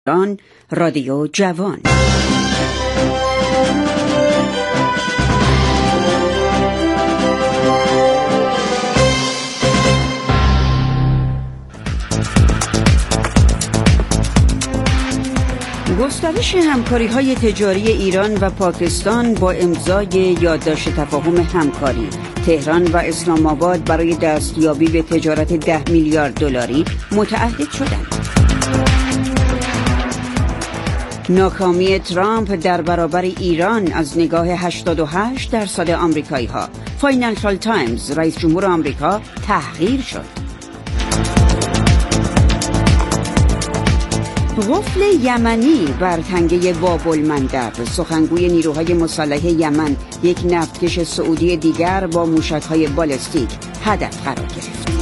ایران رادیو جوان. گسترش همکاری‌های تجاری ایران و پاکستان با امضای یادداشت تفاهم همکاری تهران و اسلام آباد برای دستیابی به تجارت 10 میلیارد دلاری متعهد شدند. ناکامی ترامپ در برابر ایران از نگاه 88% آمریکایی‌ها. فاینانشال تایمز: رئیس جمهور آمریکا تحقیر شد. قفل یمنی بر تنگه باب المندب. سخنگوی نیروهای مسلح یمن یک نفتکش سعودی دیگر با موشک‌های بالستیک هدف قرار گرفت.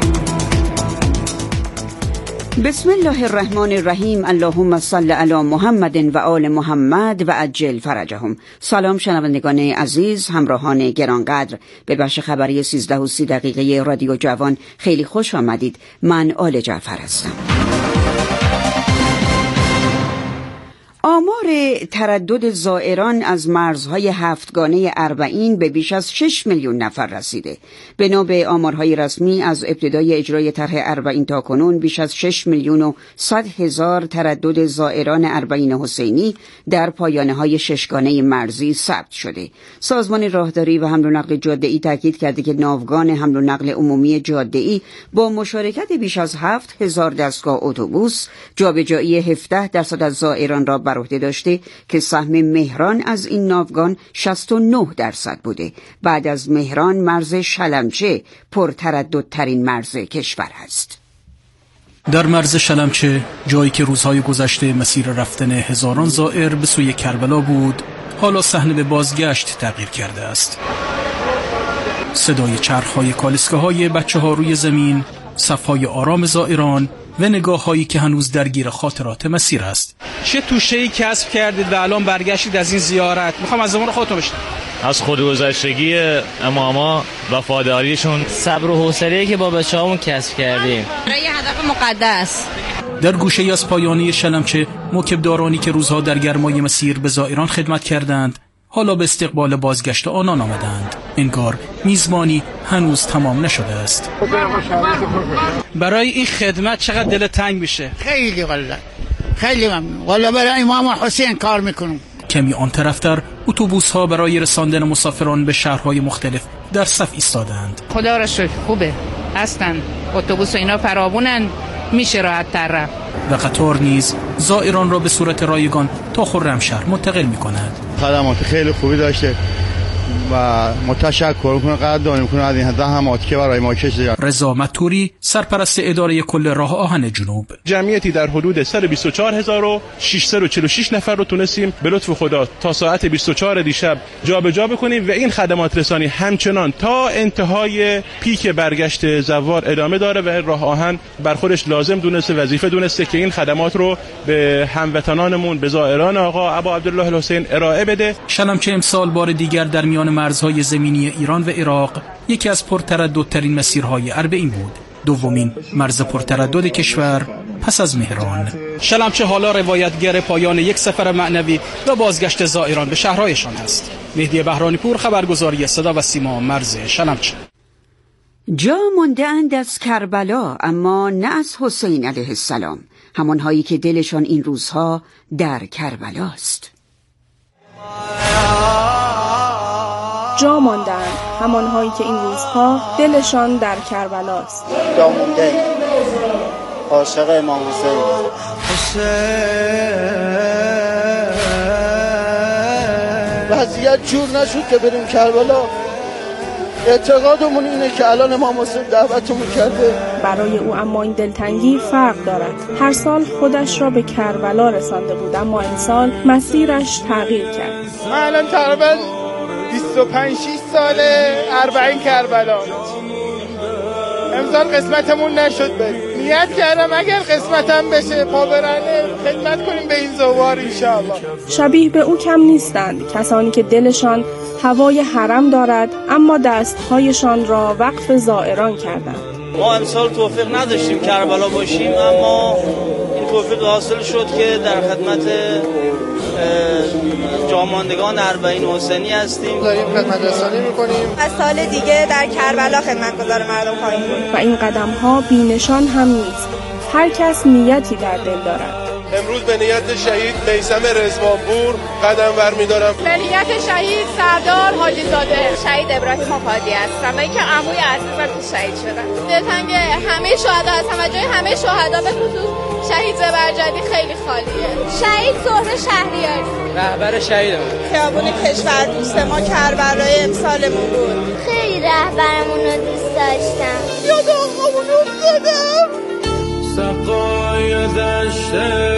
بسم الله الرحمن الرحیم. اللهم صل علی محمد و آل محمد و عجل فرجهم. سلام شنوندگان عزیز، همراهان گرانقدر، به بخش خبری 13:30 رادیو جوان خیلی خوش آمدید. من آل جعفر هستم. آمار تردد زائران از مرزهای هفتگانه اربعین به بیش از 6 میلیون نفر رسیده. بنا به آمارهای رسمی از ابتدای اجرای طرح اربعین تا کنون بیش از 6 میلیون و 100 هزار تردد زائران اربعین حسینی در پایانه‌های ششگانه مرزی ثبت شده. سازمان راهداری و حمل و نقل جاده‌ای تاکید کرده که ناوگان حمل و نقل عمومی جاده‌ای با مشارکت بیش از 7,000 دستگاه اتوبوس جابجایی 17% از زائران را بر عهده داشته که سهم مهران از این ناوگان 69% بوده. بعد از مهران مرز شلمچه پرترددترین مرز کشور است. در مرز شلمچه، جایی که روزهای گذشته مسیر رفتن هزاران زائر به سوی کربلا بود، حالا صحنه به بازگشت تغییر کرده است. صدای چرخ‌های کالسکه‌های بچه‌ها روی زمین، صف‌های آرام زائران و نگاه‌هایی که هنوز درگیر خاطرات مسیر است. چه توشه‌ای کسب کردید و الان برگشتید از این زیارت؟ میخوام از زمان خودتون بشنوم. از خودگذشتگی اماما، وفاداریشون، صبر و حوصله‌ای که با بچه‌هامون کسب کردیم برای هدف مقدس. در گوشه‌ای از پایانه شلمچه، موکبدارانی که روزها در گرمای مسیر به زائران خدمت کردند، حالا به استقبال بازگشت آنان آمدند. انگار میزبانی هنوز تمام نشده است. برای این خدمت چقدر دل تنگ میشه. خیلی والله، خیلی ممنون. والله برای امام حسین کار میکنم. کمی آن طرفتر اتوبوس‌ها برای رساندن مسافران به شهرهای مختلف در صف ایستادند. خدا را شکر خوبه هستن، اتوبوس و اینا فراوونن، میشه راحت تر رفت. و قطار نیز زائران را به صورت رایگان تا خرمشهر منتقل می‌کند. خدمات خیلی خوبی داشته و متشکر می‌کنم، قدردانی می‌کنم از این زحماتی که برای ما کشیدید. رضا متوری، سرپرست اداره کل راه آهن جنوب: جمعیتی در حدود 124646 نفر رو تونستیم به لطف خدا تا ساعت 24 دیشب جابجا بکنیم و این خدمات رسانی همچنان تا انتهای پیک برگشت زوار ادامه داره و راه آهن بر خودش لازم دونسته، وظیفه دونسته که این خدمات رو به هموطنانمون، به زائران آقا ابا عبدالله الحسین ارائه بده. شلمچه امسال بار دیگر در میان مرزهای زمینی ایران و عراق یکی از پرترددترین مسیرهای اربعین بود. دومین مرز پرتردد کشور پس از مهران. شلمچه حالا روایتگر پایان یک سفر معنوی و بازگشت زائران به شهرهایشان است. مهدی بهرانی پور، خبرگزاری صدا و سیما، مرز شلمچه. جا مانده‌اند از کربلا، اما نه از حسین علیه السلام، همانهایی که دلشان این روزها در کربلاست. جا مانده‌اند همانهایی که این روزها دلشان در کربلاست. جا مانده عاشق امام حسین. وضعیت جور نشد که بریم کربلا. اعتقادمون اینه که الان امام حسین دعوتمون کرده. برای او اما این دلتنگی فرق دارد. هر سال خودش را به کربلا رسانده بود، اما این سال مسیرش تغییر کرد. من الان تقریبا 25-6 ساله اربعین کربلا. امسال قسمتمون نشد بریم. نیت کردم اگر قسمتم بشه پابرانه خدمت کنیم به این زوار انشاءالله. شبیه به او کم نیستند کسانی که دلشان هوای حرم دارد اما دستهایشان را وقف زائران کردند. ما امسال توفیق نداشتیم کربلا باشیم، اما این توفیق حاصل شد که در خدمت جاماندگان اربعین حسینی هستیم. داریم خدمت رسانی میکنیم. از سال دیگه در کربلا خدمتگزار مردم خواهیم بود. و این قدم ها بی‌نشان هم نیست. هر کس نیتی در دل دارد. امروز به نیت شهید میثم رضوانپور قدم برمی‌دارم. به نیت شهید سردار حاجی زاده شهید ابراهیم آقادی هستم. من که عموی عزیزم که شهید شدن. دلتنگ همه شهدا هستم و جای همه شهدا به خصوص شهید زبرجدی خیلی خالیه. شهید زهره شهریاری رهبر شهیدم. خیابون کشور دوست ما کربلای امسالمون بود. خیلی رهبرمون رو دوست داشتم. یاد آقامون افتادم. سقای دشت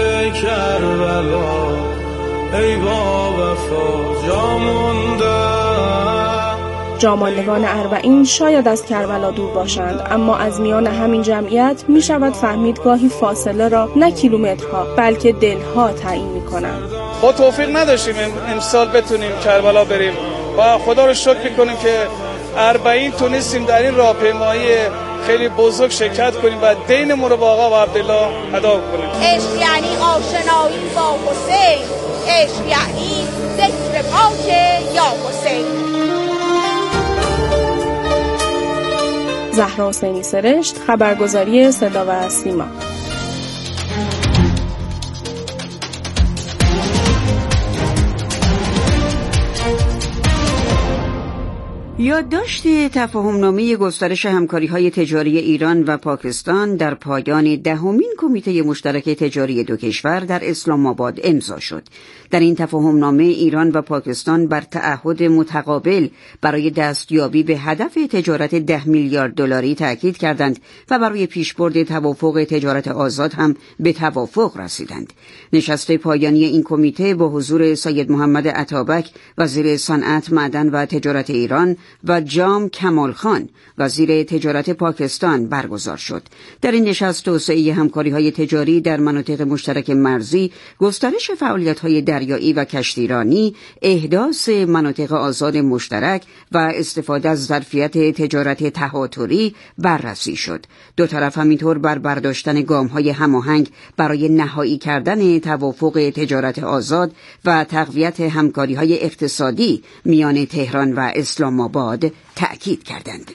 کربلا ای با وفا جا مونده. جاماندگان اربعین شاید از کربلا دور باشند، اما از میان همین جمعیت می شود فهمید گاهی فاصله را نه کیلومترها بلکه دلها تعیین می کنند. ما توفیق نداشتیم امسال بتونیم کربلا بریم و خدا رو شکر میکنیم که اربعین تونستیم در این راهپیمایی خیلی بزرگ شرکت کنیم و دینمون رو با آقا و عبدالله ادا کنیم. عشق یعنی آشنایی با حسین، عشق یعنی ذکر پاک یا حسین. زهرا حسینی سرشت، خبرگزاری صدا و سیما. یادداشت تفاهمنامه گسترش همکاری‌های تجاری ایران و پاکستان در پایان دهمین کمیته مشترک تجاری دو کشور در اسلام آباد امضا شد. در این تفاهمنامه ایران و پاکستان بر تعهد متقابل برای دستیابی به هدف تجارت 10 میلیارد دلاری تاکید کردند و برای پیشبرد توافق تجارت آزاد هم به توافق رسیدند. نشست پایانی این کمیته با حضور سید محمد عطابک وزیر صنعت، معدن و تجارت ایران و جام کمال خان وزیر تجارت پاکستان برگزار شد. در این نشست توسعه همکاری‌های تجاری در مناطق مشترک مرزی، گسترش فعالیت‌های دریایی و کشتیرانی، احداث مناطق آزاد مشترک و استفاده از ظرفیت تجارت تهاتری بررسی شد. دو طرف همینطور بر برداشتن گام‌های هماهنگ برای نهایی کردن توافق تجارت آزاد و تقویت همکاری‌های اقتصادی میان تهران و اسلام آباد تأکید کردند.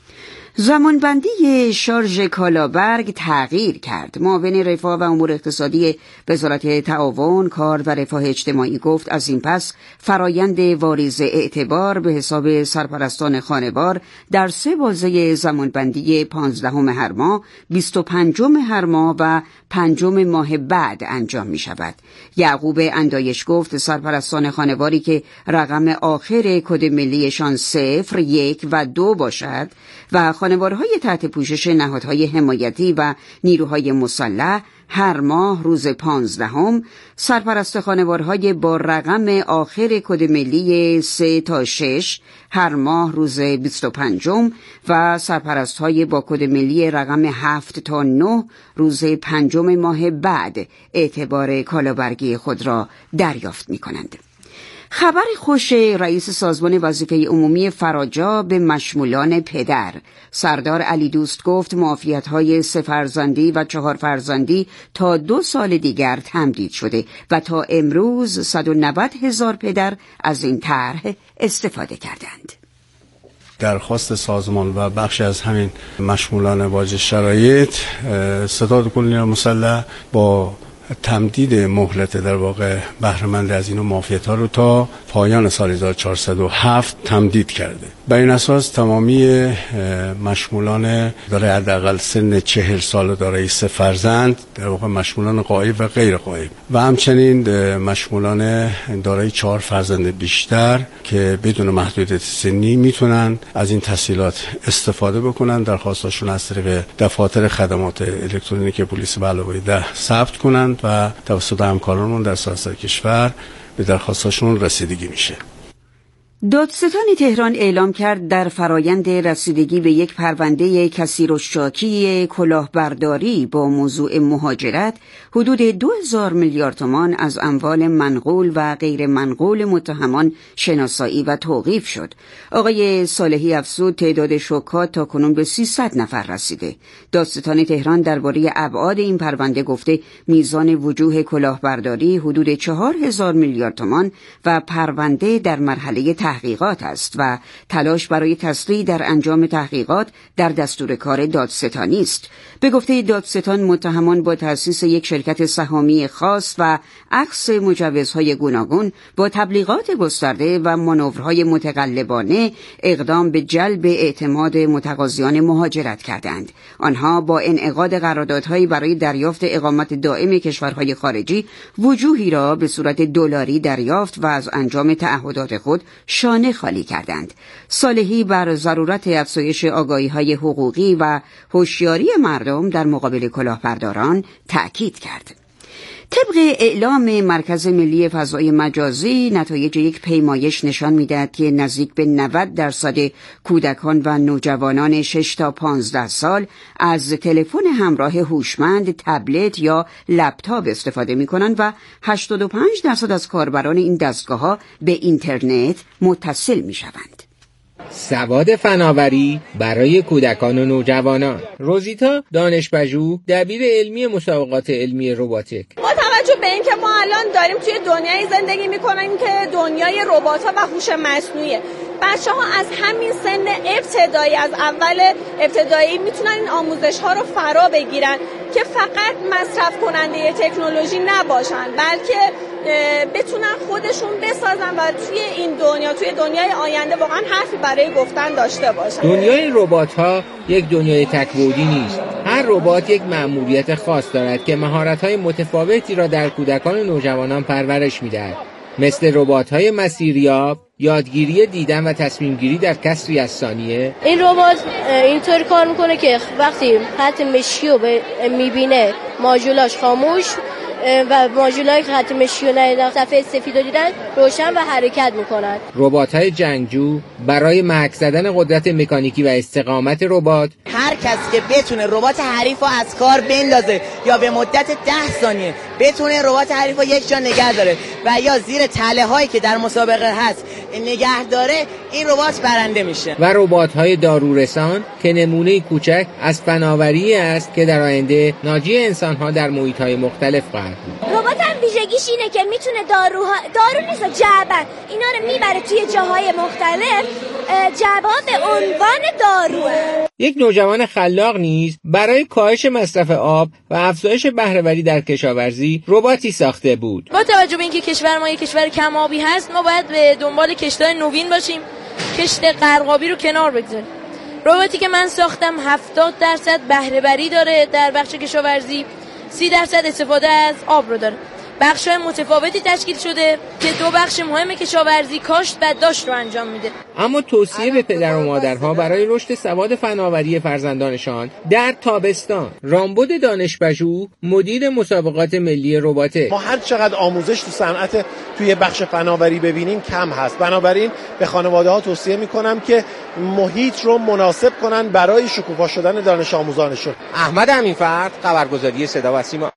زمانبندی شارژ کالابرگ تغییر کرد. معاون رفاه و امور اقتصادی وزارت تعاون، کار و رفاه اجتماعی گفت از این پس فرایند واریز اعتبار به حساب سرپرستان خانوار در 3 بازه زمانبندی 15 هر ماه، 25 هر ماه و 5 ماه بعد انجام می شود. یعقوب اندایش گفت سرپرستان خانواری که رقم آخر کد ملیشان 0، 1 و 2 باشد و خانوارهای تحت پوشش نهادهای حمایتی و نیروهای مسلح هر ماه روز 15، سرپرست خانوارهای با رقم آخر کد ملی 3 تا 6 هر ماه روز 25 و سرپرستهای با کد ملی رقم 7 تا 9 روز 5 ماه بعد اعتبار کالابرگی خود را دریافت می‌کنند. خبر خوش رئیس سازمان وظیفه عمومی فراجا به مشمولان پدر. سردار علی دوست گفت معافیت‌های 3 فرزندی و 4 فرزندی تا 2 سال دیگر تمدید شده و تا امروز 190,000 پدر از این طرح استفاده کردند. درخواست سازمان و بخش از همین مشمولان واجد شرایط، ستاد کل مسلح با تمدید مهلت در واقع بهره‌مند از این معافیت‌ها رو تا پایان سال 1407 تمدید کرده. به این اساس تمامی مشمولان دارای حداقل سن 40 سال دارای 3 فرزند، در واقع مشمولان غایب و غیر غایب و همچنین مشمولان دارای 4 فرزند بیشتر که بدون محدودیت سنی میتونن از این تسهیلات استفاده بکنن. درخواستاشون از طریق دفاتر خدمات الکترونیک پلیس به علاوه 10 ثبت کنند و توسط همکارانمون در سراسر کشور به درخواستاشون رسیدگی میشه. دادستان تهران اعلام کرد در فرایند رسیدگی به یک پرونده کثیرالشاکی کلاهبرداری با موضوع مهاجرت حدود 2000 میلیارد تومان از اموال منقول و غیر منقول متهمان شناسایی و توقیف شد. آقای صالحی افزود تعداد شکات تاکنون به 300 نفر رسیده. دادستان تهران درباره ابعاد این پرونده گفته میزان وجوه کلاهبرداری حدود 4000 میلیارد تومان و پرونده در مرحله تحقیقات است و تلاش برای تسریع در انجام تحقیقات در دستور کار دادستانی است. به گفته دادستان متهمان با تأسیس یک شرکت سهامی خاص و اخذ مجوزهای گوناگون با تبلیغات گسترده و مانورهای متقلبانه اقدام به جلب اعتماد متقاضیان مهاجرت کردند. آنها با انعقاد قراردادهایی برای دریافت اقامت دائم کشورهای خارجی وجوهی را به صورت دلاری دریافت و از انجام تعهدات خود شانه خالی کردند. صالحی بر ضرورت افزایش آگاهی‌های حقوقی و هوشیاری مردم در مقابل کلاهبرداران تأکید کرد. طبق اعلام مرکز ملی فضای مجازی، نتایج یک پیمایش نشان می‌دهد که نزدیک به 90% کودکان و نوجوانان 6 تا 15 سال از تلفن همراه هوشمند، تبلت یا لپتاپ استفاده می‌کنند و 85% از کاربران این دستگاه‌ها به اینترنت متصل می‌شوند. سواد فناوری برای کودکان و نوجوانان. روزیتا دانشپژوه، دبیر علمی مسابقات علمی روباتیک. با توجه به اینکه ما الان داریم توی دنیای زندگی می‌کنیم که دنیای ربات‌ها و هوش مصنوعیه، بچه‌ها از همین سن ابتدایی، از اول ابتدایی میتونن این آموزش‌ها رو فرا بگیرن که فقط مصرف کننده تکنولوژی نباشن، بلکه بتونن خودشون بسازن و توی این دنیا، توی دنیای آینده واقعا حرفی برای گفتن داشته باشن. دنیای ربات‌ها یک دنیای تک‌بعدی نیست. هر ربات یک مأموریت خاص دارد که مهارت‌های متفاوتی را در کودکان و نوجوانان پرورش می‌دهد. مثل ربات‌های مسیریاب، یادگیری دیدن و تصمیم‌گیری در کسری از ثانیه. این ربات اینطور کار میکنه که وقتی خط مشی رو میبینه ماژولاش خاموش و ماژولای خط مشی رو ندیدن، صفحه سفید رو دیدن روشن و حرکت میکنن. ربات‌های جنگجو برای محک زدن قدرت مکانیکی و استقامت ربات. هر کسی که بتونه ربات حریف رو از کار بندازه یا به مدت 10 ثانیه بتونه ربات حریف رو یک جا نگه داره و یا زیر تله هایی که در مسابقه هست نگه داره، این ربات برنده میشه. و ربات‌های دارورسان که نمونه کوچک از فناوری است که در آینده ناجی انسان‌ها در محیط‌های مختلف خواهد بود. ربات هم ویژگیش اینه که میتونه دارو نیست، جعبه اینا رو میبره توی جاهای مختلف، جعبه به عنوان داروه. یک نوجوان خلاق نیز برای کاهش مصرف آب و افزایش بهره‌وری در کشاورزی رباتی ساخته بود. با توجه به اینکه کشور ما یک کشور کم آبی هست، ما باید به دنبال کشت‌های نوین باشیم، کشت غرقابی رو کنار بگذاریم. رباتی که من ساختم 70% بهره‌وری داره در بخش کشاورزی، 30% استفاده از آب رو داره. بخش‌های متفاوتی تشکیل شده که 2 بخش مهم کشاورزی، کاشت و داشت رو انجام میده. اما توصیه به پدر و مادرها برای رشد سواد فناوری فرزندانشان در تابستان. رامبد دانشپژوه، مدیر مسابقات ملی رباتیک. ما هر چقدر آموزش تو صنعت توی بخش فناوری ببینیم کم هست. بنابراین به خانواده‌ها توصیه می‌کنم که محیط رو مناسب کنن برای شکوفا شدن دانش آموزانشون. احمد امینفرد، خبرگزاری صدا و سیما.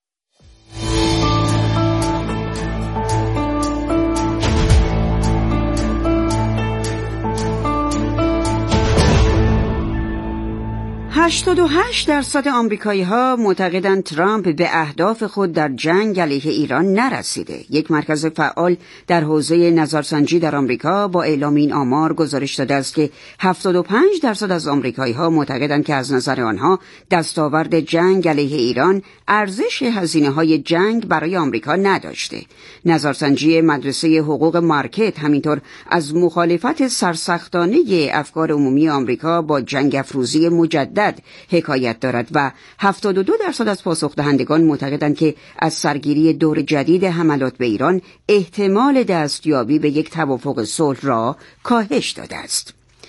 88% آمریکایی‌ها معتقدند ترامپ به اهداف خود در جنگ علیه ایران نرسیده. یک مرکز فعال در حوزه نظرسنجی در آمریکا با اعلام این آمار گزارش داده است که 75% از آمریکایی‌ها معتقدند که از نظر آنها دستاورد جنگ علیه ایران ارزش هزینه‌های جنگ برای آمریکا نداشته. نظرسنجی مدرسه حقوق مارکت همینطور از مخالفت سرسختانه افکار عمومی آمریکا با جنگ افروزی مجدد حکایت دارد و 72% از پاسخدهندگان معتقدند که از سرگیری دور جدید حملات به ایران احتمال دستیابی به یک توافق صلح را کاهش داده است.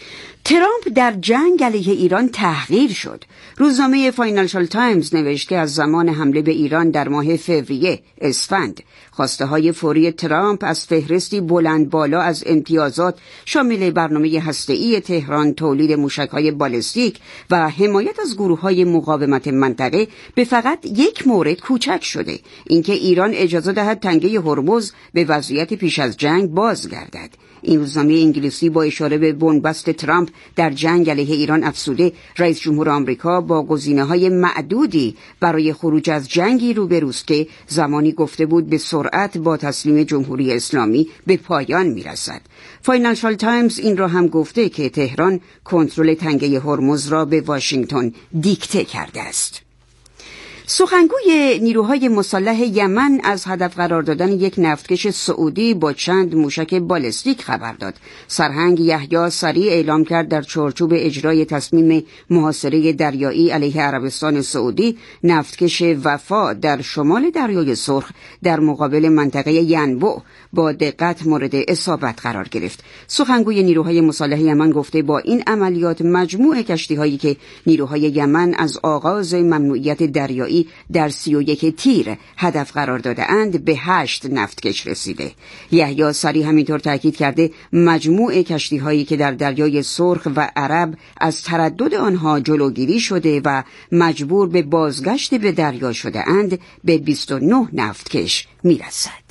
ترامپ در جنگ علیه ایران تحقیر شد. روزنامه فاینانشال تایمز نوشت که از زمان حمله به ایران در ماه فوریه اسفند خواسته های فوری ترامپ از فهرستی بلند بالا از امتیازات شامل برنامه هسته‌ای تهران، تولید موشک‌های بالستیک و حمایت از گروه‌های مقاومت منطقه به فقط یک مورد کوچک شده، اینکه ایران اجازه دهد تنگه هرمز به وضعیت پیش از جنگ بازگردد. این روزنامه انگلیسی با اشاره به بنبست ترامپ در جنگ علیه ایران افزوده رئیس جمهور آمریکا با گزینه‌های معدودی برای خروج از جنگی روبروست که زمانی گفته بود به سرعت با تسلیم جمهوری اسلامی به پایان میرسد. فاینانشال تایمز این را هم گفته که تهران کنترل تنگه هرمز را به واشنگتن دیکته کرده است. سخنگوی نیروهای مسلح یمن از هدف قرار دادن یک نفتکش سعودی با چند موشک بالستیک خبر داد. سرهنگ یحیی سریع اعلام کرد در چارچوب اجرای تصمیم محاصره دریایی علیه عربستان سعودی، نفتکش وفا در شمال دریای سرخ در مقابل منطقه ینبع با دقت مورد اصابت قرار گرفت. سخنگوی نیروهای مسلح یمن گفته با این عملیات مجموع کشتی‌هایی که نیروهای یمن از آغاز ممنوعیت دریایی در 31 تیر هدف قرار داده اند به 8 نفتکش رسیده. یحیی سری همینطور تاکید کرده مجموع کشتی هایی که در دریای سرخ و عرب از تردد آنها جلوگیری شده و مجبور به بازگشت به دریا شده اند به 29 نفتکش میرسد.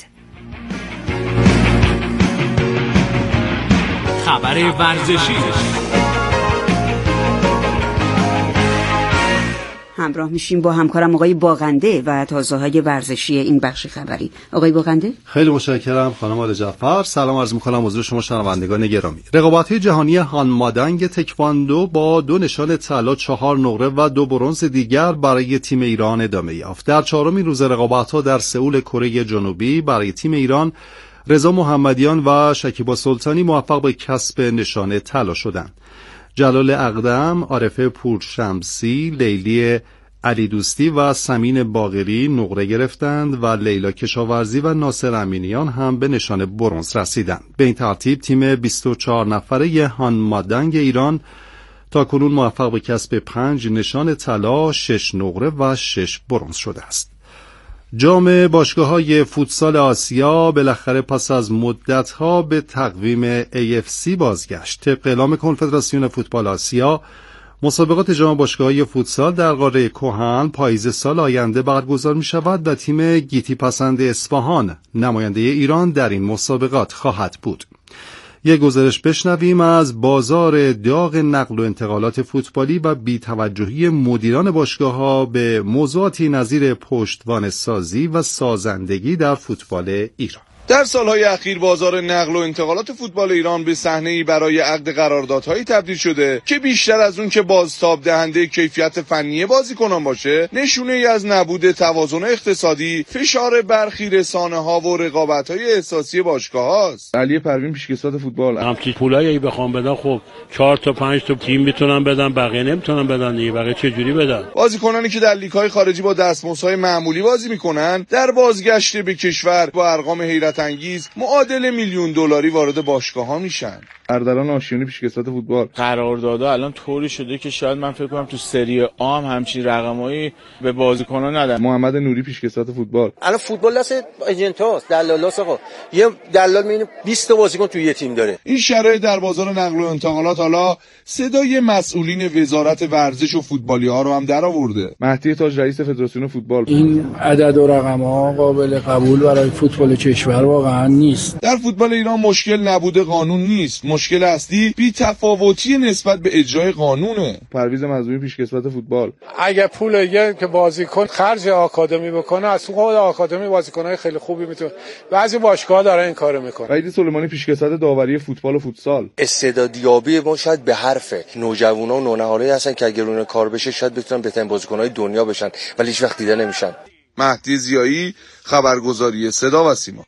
خبر ورزشی. همراه میشیم با همکارم آقای باغنده و تازه‌های ورزشی این بخش خبری. آقای باغنده، خیلی متشکرم خانم آل جعفر. سلام عرض می‌کنم حضور شما شنوندگان گرامی. رقابت‌های جهانی هانمادنگ تکواندو با 2 نشان طلا، 4 نقره و 2 برنز دیگر برای تیم ایران ادامه یافت. در 4مین روز رقابت‌ها در سئول کره جنوبی برای تیم ایران رضا محمدیان و شکیبا سلطانی موفق به کسب نشان طلا شدند. جلال اقدم، عارفه پورشمسی، لیلی علی دوستی و سمین باقری نقره گرفتند و لیلا کشاورزی و ناصر امینیان هم به نشان برنز رسیدند. به این ترتیب تیم 24 نفره هانمادنگ ایران تا کنون موفق به کسب 5 نشان طلا، 6 نقره و 6 برنز شده است. جام باشگاه‌های فوتسال آسیا بالاخره پس از مدت‌ها به تقویم AFC بازگشت. طبق اعلام کنفدراسیون فوتبال آسیا، مسابقات جام باشگاه‌های فوتسال در قاره کهن پاییز سال آینده برگزار می‌شود و تیم گیتی پسند اصفهان نماینده ایران در این مسابقات خواهد بود. یک گزارش بشنویم از بازار داغ نقل و انتقالات فوتبالی و بی‌توجهی مدیران باشگاه‌ها به موضوعاتی نظیر پشتوانه سازی و سازندگی در فوتبال ایران. در سالهای اخیر بازار نقل و انتقالات فوتبال ایران به صحنه‌ای برای عقد قراردادهایی تبدیل شده که بیشتر از اون که بازتاب دهنده کیفیت فنی بازیکنان باشه، نشونه‌ای از نبود توازن اقتصادی، فشار برخی رسانه‌ها و رقابت‌های احساسی باشگاه‌هاست. علی پروین پیشکسوت فوتبال همچین پولایی بخوام بدن، خب 4 تا 5 تا تیم میتونن بدن، بقیه نمیتونن بدن دیگه. بقیه چه جوری بدن؟ بازیکنانی که در لیگ‌های خارجی با دستمزدهای معمولی بازی می‌کنن، در بازگشت به کشور با ارقام حیرت انگیز معادل $1,000,000 وارد باشگاه‌ها میشن. اردلان آشیانی پیشکسوت فوتبال، قراردادها الان طوری شده که شاید من فکر کنم تو سری آ هم همچین رقمایی به بازیکنان ندن. محمد نوری پیشکسوت فوتبال، الان فوتبال دست ایجنتاست، دلالاست. آقا یه دلال میبینه 20 تا بازیکن تو یه تیم داره. این شرایط در بازار نقل و انتقالات حالا صدای مسئولین وزارت ورزش و فوتبالی‌ها رو هم درآورده. مهدی تاج رئیس فدراسیون فوتبال، این عدد و رقم‌ها قابل قبول برای فوتبال کشور واقعا نیست. در فوتبال ایران مشکل نبود قانون نیست، مشکل اصلی بی‌تفاوتی نسبت به اجرای قانونه. پرویز مظلومی پیشکسوت فوتبال، اگه پول یه که بازیکن خرج آکادمی بکنه، از تو خود آکادمی بازیکنای خیلی خوبی میتونه، بعضی باشگاه‌ها دارن این کارو میکنن. وحید سلیمانی پیشکسوت داوری فوتبال و فوتسال، استعدادیابی ما شاید به حرف نوجوانا و نونهالایی هستن که اگر اون کار بشه شاید بتونن بهترین بازیکن‌های دنیا بشن، ولی هیچ وقت دیده نمیشن. مهدی ضیایی، خبرگزاری صدا و سیما.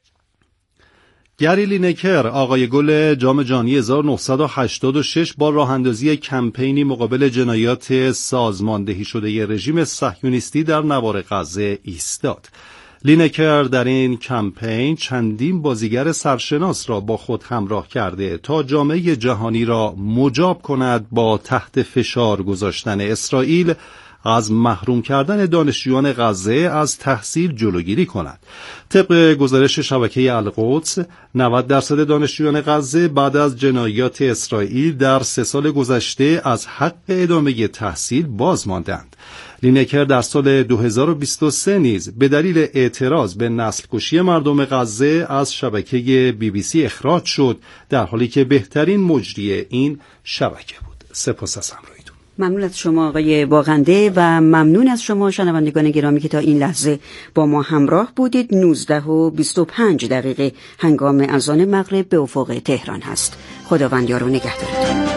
گری لینکر، آقای گل جام جهانی 1986 با راه‌اندازی کمپینی مقابل جنایات سازماندهی شده رژیم صهیونیستی در نوار غزه ایستاد. لینکر در این کمپین چندین بازیگر سرشناس را با خود همراه کرده تا جامعه جهانی را مجاب کند با تحت فشار گذاشتن اسرائیل از محروم کردن دانشجویان غزه از تحصیل جلوگیری کند. طبق گزارش شبکه القدس 90% دانشجویان غزه بعد از جنایات اسرائیل در 3 سال گذشته از حق ادامه تحصیل باز ماندند. لینکر در سال 2023 نیز به دلیل اعتراض به نسل کشی مردم غزه از شبکه BBC اخراج شد، در حالی که بهترین مجری این شبکه بود. سپاس از همراهیتون. ممنون از شما آقای باغنده و ممنون از شما شنوندگان گرامی که تا این لحظه با ما همراه بودید. 19:25 هنگام اذان مغرب به افق تهران هست. خداوند یار و نگهدارتون.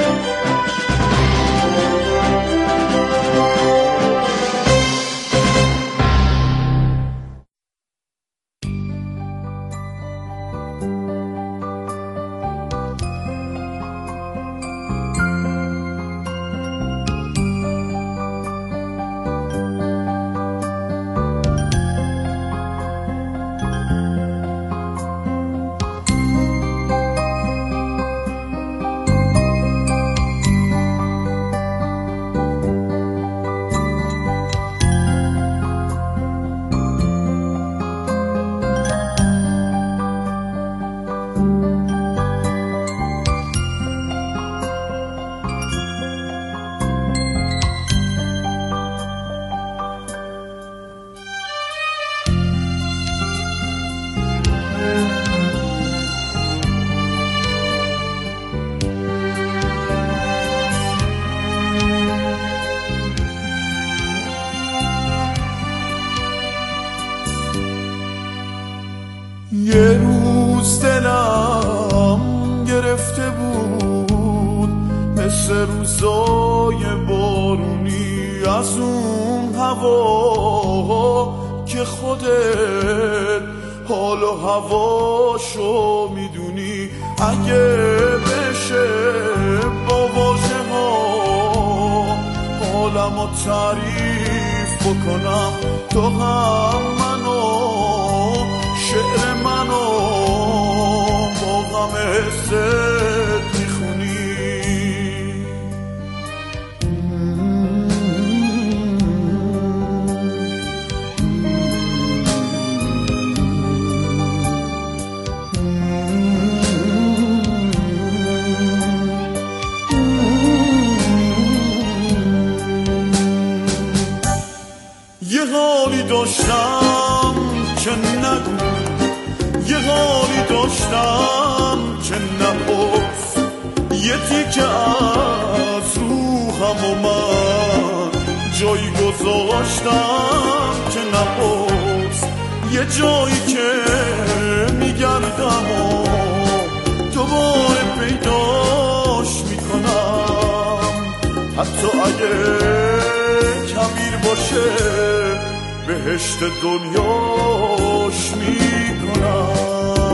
یه روز دلم گرفته بود مثل روزای بارونی از اون هوا که خودت حال و هواشو میدونی. اگه بشه با واژه ها حالمو تعریف بکنم، تو هم منو شعر منو با غم حست میخونی. یه حالی داشتم که نگو، یه حالی داشتم که نپرس، یه تیکه از روحم و من جایی گذاشتم که نپرس. یه جایی که میگردم و دوباره پیداش میکنم، حتی اگه کبیر باشه بهشت دنیاش میکنم.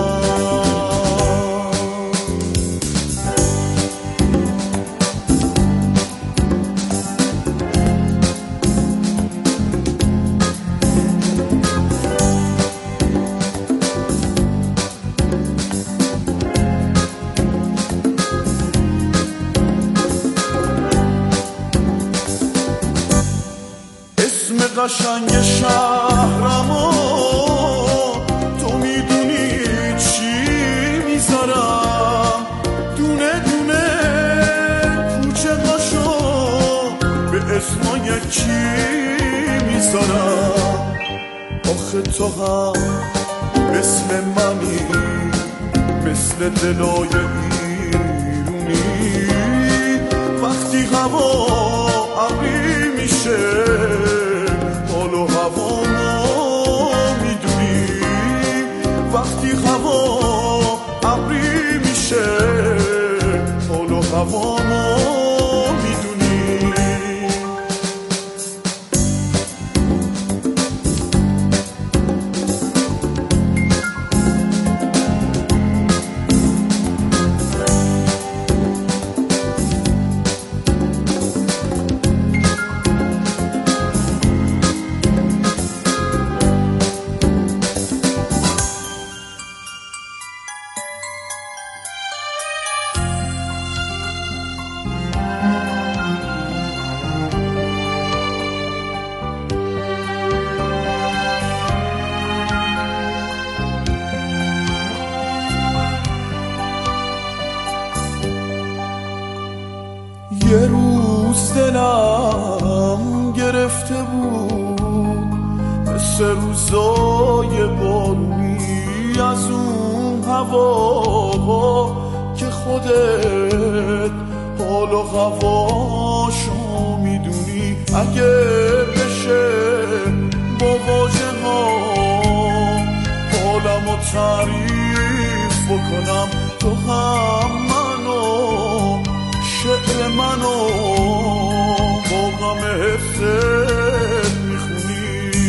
اسم قشنگ شهرمو تو میدونی چی میذارم، دونه دونه کوچه قاشو به اسمای کی میذارم. آخه تو هم مثل منی، مثل دلای ایرونی، وقتی هوا ابری میشه حال و هوامو میدونی، وقتی هوا ابری میشه حال و هوامو میدونی. دلم گرفته بود مثل روزای بارونی از اون هوا که خودت حال و هواشو میدونی. اگه بشه با واژه ها حالمو تعریف بکنم، تو هم منو شعر منو با غم حست میخونی.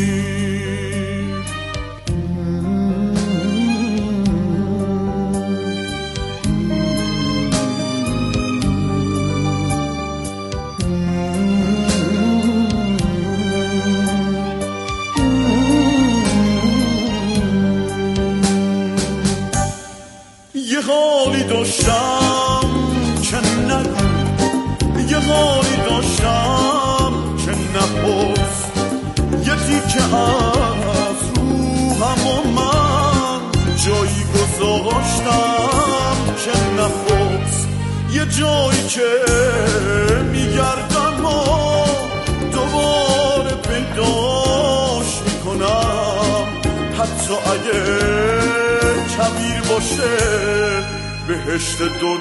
یه حالی داشتم که نگو، یه حالی داشتم که نپرس، یه تیکه از روحم و من جایی گذاشتم که نپرس، یه جایی که میگردم و دوباره پیداش میکنم، حتی اگه کبیر باشه بهشت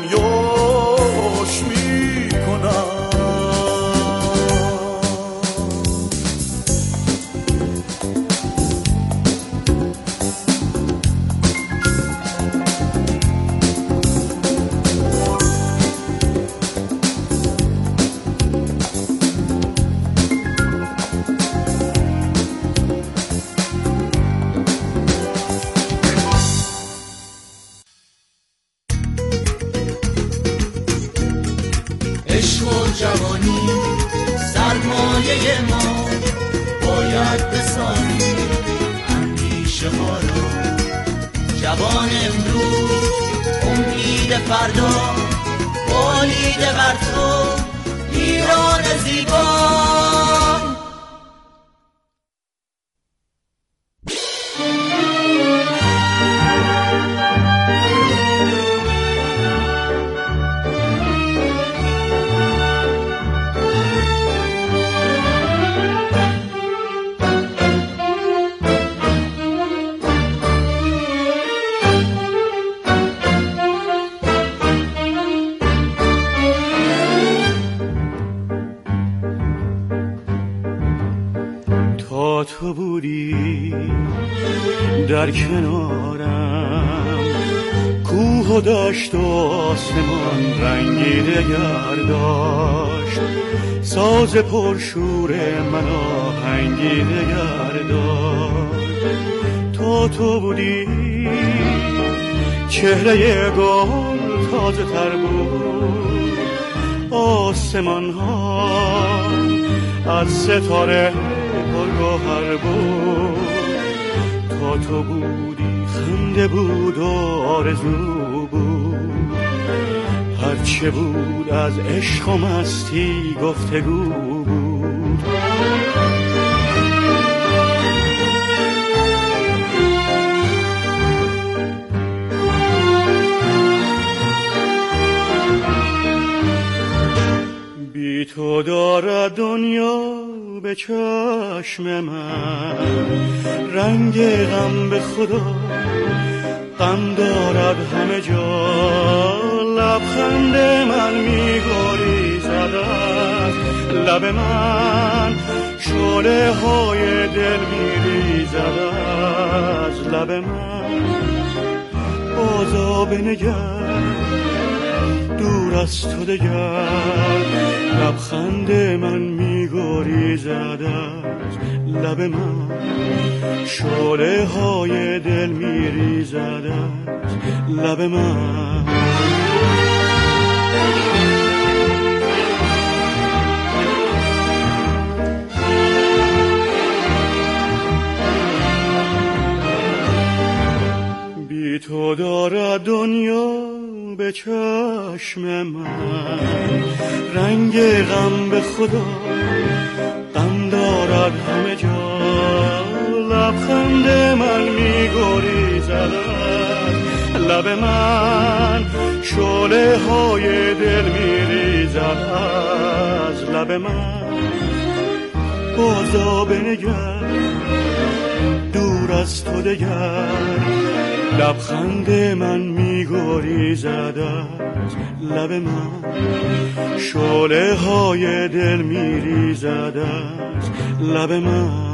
دنیاش میکنم. عشق و جوانی سرمایه ما، باید بسازیم اندیشه ها رو. جوان امروز امید فردا، بالیده بر تو ایران زیبا. تو بودی در کنارم، کوه و دشت و آسمان رنگی دگر داشت، ساز پرشور من آهنگی دگر داشت. تو بودی چهره گل تازه تر بود، آسمان ها از ستاره پرگوهر بود. تو بودی خنده بود و آرزو بود، هرچه بود از عشق و مستی گفتگو بود. بی تو دارد دنیا به چشم من رنگ غم، به خدا غم دارد همه جا. لبخند من می‌گریزد از لب من، شعله های دل می‌ریزد از لب من. بازا بنگر دور از تو دگر، لبخند من می‌گریزد از لب من، شعله های دل می‌ریزد از لب من. بی تو دارد دنیا به چشم من رنگ غم، به خدا غم دارد همه جا. لبخند من می‌گریزد از لب من، شعله های دل میریزد از لب من. بازا بنگر دور از تو دگر، لبخند من میگریزد از لب من. شعله های دل میریزد از لب من.